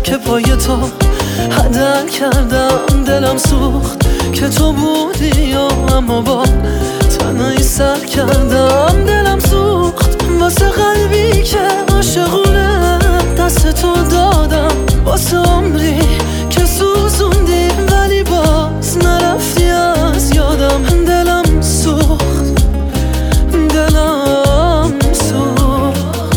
که پای تو هدر کردم. دلم سوخت که تو بودی اما با تنهایی سر کردم. دلم سوخت واسه قلبی که عاشقونه دست تو دادم. واسه عمری که سوزوندی ولی باز نرفتی از یادم. دلم سوخت، دلم سوخت.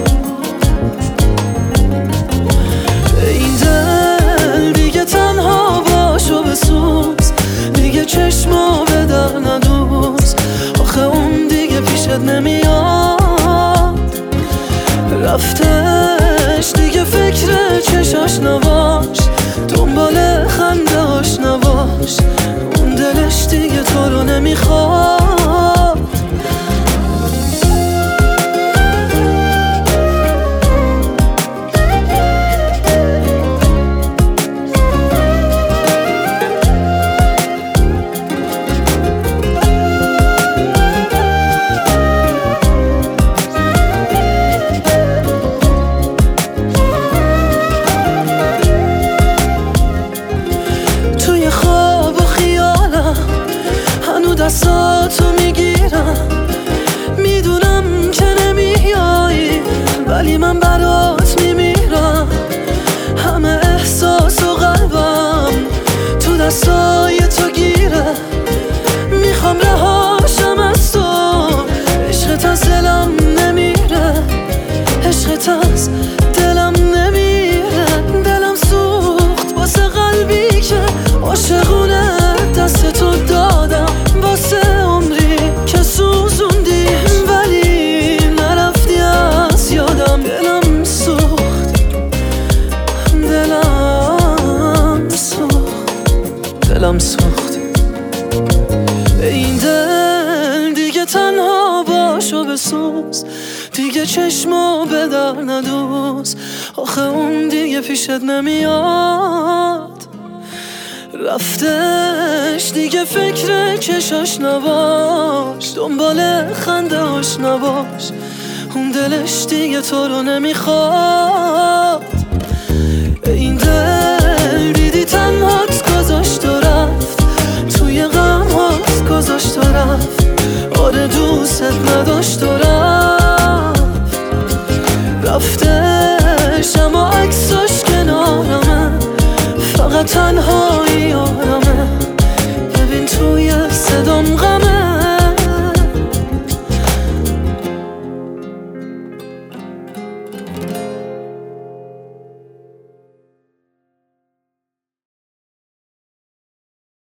این دل دیگه تنها باشو بسوز، دیگه چشمو به در ندوز. آخه اون دیگه پیشت نمیاد، رفتش دیگه فکر چشاش نباش، دنبال خنده هاش نباش. اون دلش دیگه تو رو نمیخواد. دستاتو میگیرم، میدونم که نمیایی ولی من برات میمیرم. همه احساس و قلبم تو دستای تو گیره. میخوام رهاشم از تو، عشقت از دلم نمیره، عشقت از دلم نمیره. دلم سوخت واسه قلبی که عاشقونه دست تو دادم. واسه عمری که سوزوندی ولی نرفتی از یادم. دلم سوخت، دلم سوخت، دلم سوخت. این دل دیگه تنها باشو بسوز، دیگه چشمو به در ندوز. آخه اون دیگه پیشت نمیاد، رفتش دیگه فکر چشاش نباش، دنبال خنده هاش نباش. اون دلش دیگه تو رو نمیخواد.